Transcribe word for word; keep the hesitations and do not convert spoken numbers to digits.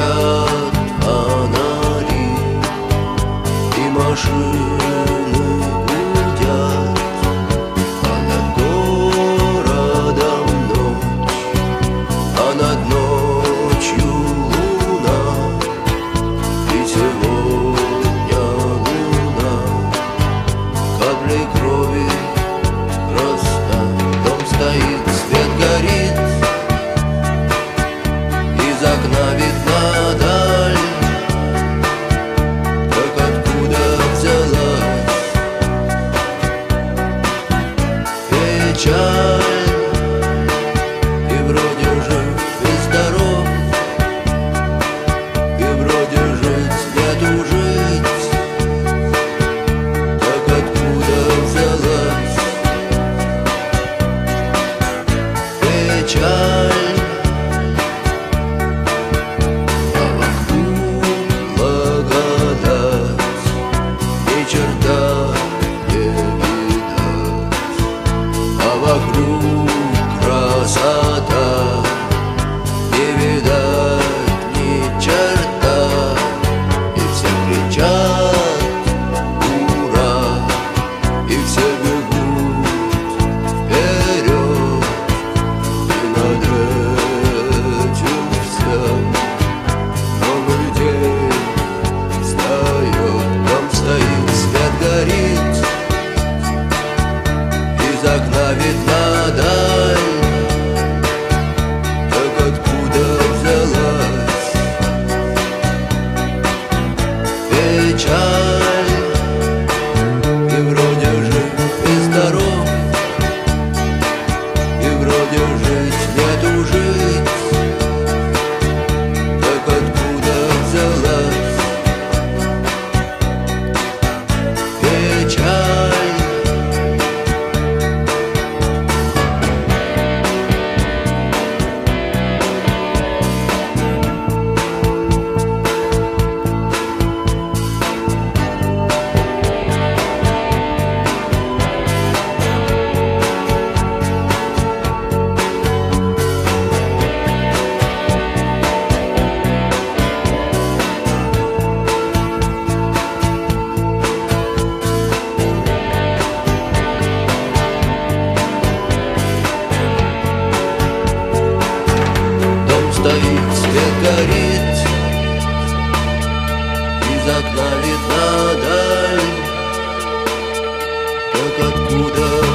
горят фонари, и машины гудят, а над городом ночь, а над ночью луна. И сегодня луна каплей крови красна. Дом стоит, свет горит, из окна видна даль. Как откуда взялась печаль, и вроде жив и здоров, и вроде жить нету жить. Так откуда взялась печаль, а вокруг благодать, ни черта не видать, а вокруг красота, не видать ни черта. И все кричат ура, и все бегут вперед, и над этим всем новый день встает. Дом стоит, свет горит, из окна видна даль. Так откуда взялась печаль, и вроде жив и здоров, и вроде жить нету жить. Так откуда взялась печаль. Стоит, свет горит, из окна видна даль. Так откуда